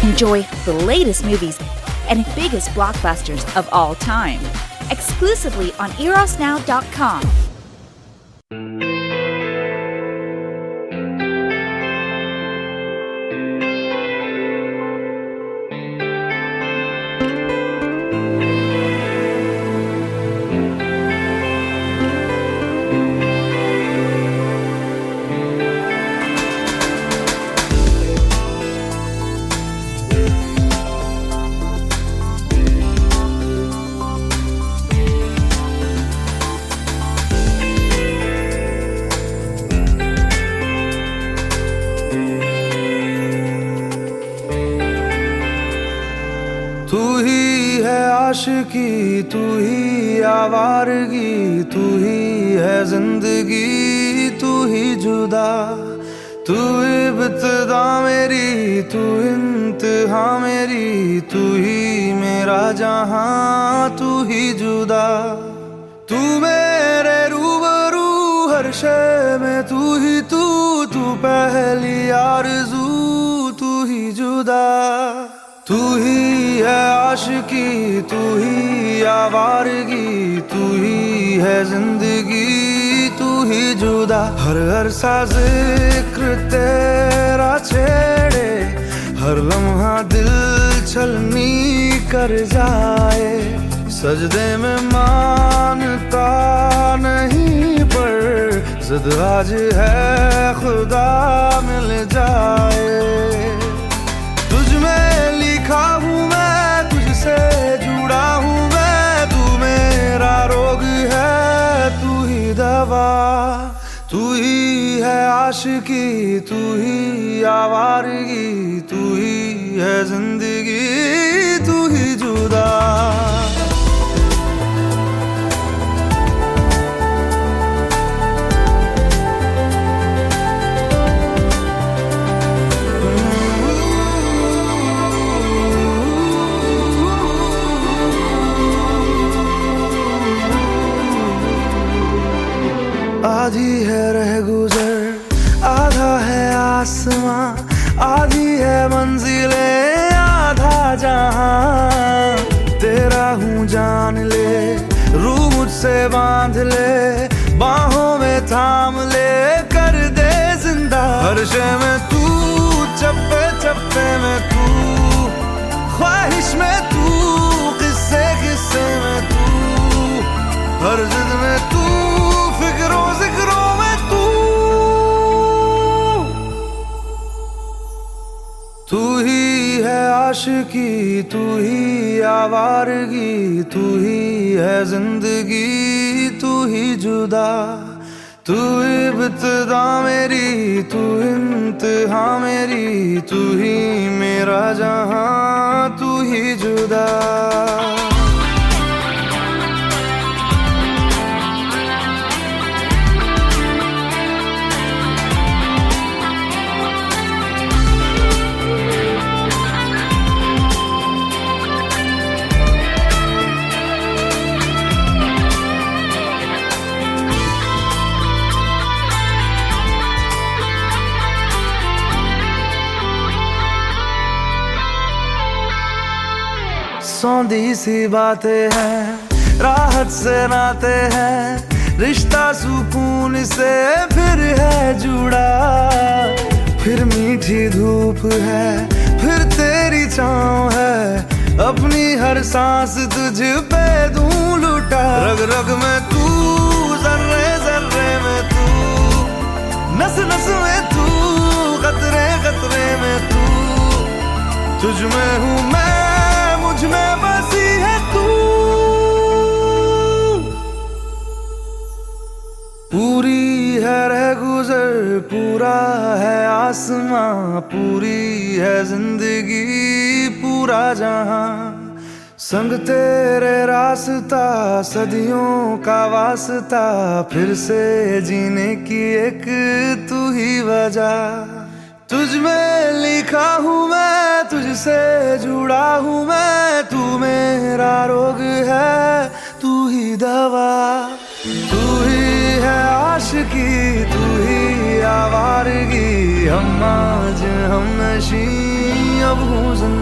Enjoy the latest movies and biggest blockbusters of all time, exclusively on erosnow.com. तू ही है आशिकी, तू ही आवारगी, तू ही है जिंदगी, तू ही जुदा। तू इब्तिदा मेरी, तू इंतहा मेरी, तू ही मेरा जहां, तू ही जुदा। तू मेरे रूबरू हर शय में, तू ही तू पहली आरज़ू, तू ही जुदा। तू ही है आशिकी, तू ही आवारगी, तू ही है जिंदगी, तू ही जुदा। हर सा जिक्र तेरा छेड़े, हर लम्हा दिल छलनी कर जाए। सजदे में मानता नहीं पर जिद आज है खुदा मिल जाए। तुझ में लिखा हूँ मैं, तुझसे जुड़ा हूँ मैं, तू मेरा रोग है, तू ही दवा। तू ही है आशिकी, तू ही आवारगी, तू ही है जिंदगी, तू ही जुदा। आधी है रह गुजर, आधा है आसमां, आधी है मंजिले, आधा जहां। तेरा हूँ जान ले, रूह मुझसे बांध ले, बाहों में थाम ले, कर दे जिंदा। हर शय में तू, चप्पे चप्पे में तू, ख्वाहिश में तू, किस्से किस्से में तू, हर जिद में तू, फिक्रों जिक्रों में तू। तू ही है आशिकी, तू ही आवारगी, तू ही है जिंदगी, तू ही जुदा। तू इब्तिदा मेरी, तू इंतहा मेरी, तू ही मेरा जहां, तू ही जुदा। सौंधी सी बातें हैं, राहत से नाते हैं, रिश्ता सुकून से फिर है जुड़ा। फिर मीठी धूप है, फिर तेरी छाँव है, अपनी हर सांस तुझ पे दूं लुटा। रग रग में तू, जर्रे जर्रे में तू, नस नस में तू, कतरे कतरे में तू। तुझ में हूँ मैं, मुझ में बसी है तू। पूरी है रह गुजर, पूरा है आसमां, पूरी है जिंदगी, पूरा जहां। संग तेरे रास्ता, सदियों का वास्ता, फिर से जीने की एक तू ही वजह। तुझ में लिखा हूँ मैं, तुझसे जुड़ा हूँ मैं, तू मेरा रोग है, तू ही दवा। तू ही है आशिकी, तू ही आवारगी, हम आज हम नशी अब हूँ जिंदा।